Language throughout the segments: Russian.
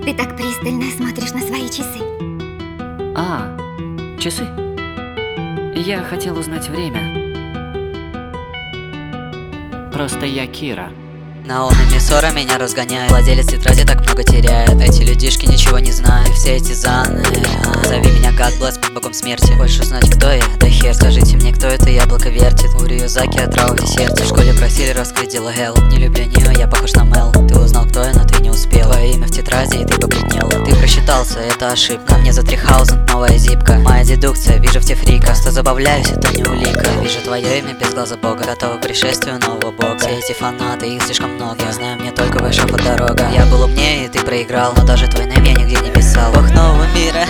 Ты так пристально смотришь на свои часы. А, часы. Я хотел узнать время. Просто я Кира. Наонами ссора меня разгоняет. Владелец тетради так много теряет. Эти людишки ничего не знают. Все эти заны. Зови меня God Bless под богом смерти. Хочешь узнать, кто я? Да хер. Скажите мне, кто это яблоко вертит. У Рюзаки отрава в десерте. В школе просили раскрыть дело Hell. Не люблю нее, я похож на Мел. Ты узнал, кто я, но ты не успел. Твое имя в тетради, и ты побледнел. Ты просчитался, это ошибка. Мне за 3000 новая зипка. Моя дедукция, вижу в те фрика. Просто забавляюсь, это не улика. Вижу твое имя без глаза бога. Готова к пришествию нового бога. Все эти фанаты, их слишком много. Я знаю, мне только ваша дорога. Я был умнее, и ты проиграл. Но даже твой найм я нигде не писал. Бог нового мира.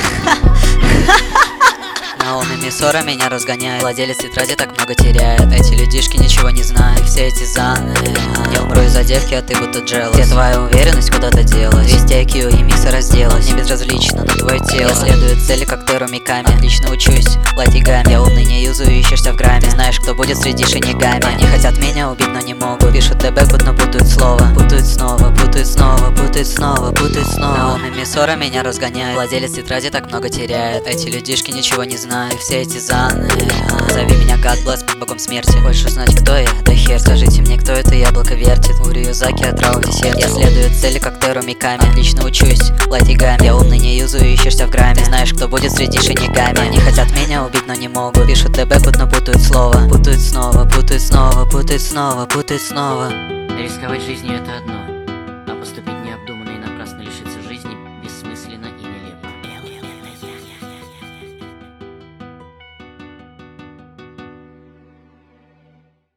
Наонами ссора меня разгоняет. Владелец тетради так много теряет. Эти людишки ничего не знают. Все эти заны. Я умру из-за девки, а ты будто джелос. Где твоя уверенность куда-то делась? 200 IQ и микса разделась. Мне безразлично на твое тело. Я следую цели, как Теру Миками. Отлично учусь, латигами. Я умный не юзаю, ищешься в грамме. Знаешь, кто будет среди шинигами. Они хотят меня убить, но не могут. Пишут ТБ, но путают слово. Путают снова, путают снова, путают снова, путают снова. Наонами ссора меня разгоняет. Владелец тетради так много теряет. Эти людишки ничего не знают. Все эти заны. Зови меня God Bless под богом смерти. Хочешь узнать, кто я? Да хер. Скажите мне, кто это яблоко вертит. У Рюзаки отрава в десерте. Я следую цели, как Теру Миками. Отлично учусь, латигами. Я умный не юзаю, ищешься в грамме. Знаешь, кто будет среди шинигами. Они хотят меня убить, но не могут. Пишут ТБ, но путают слово. Путают снова, путают снова, путают снова, путают снова. Рисковать жизнью — это одно.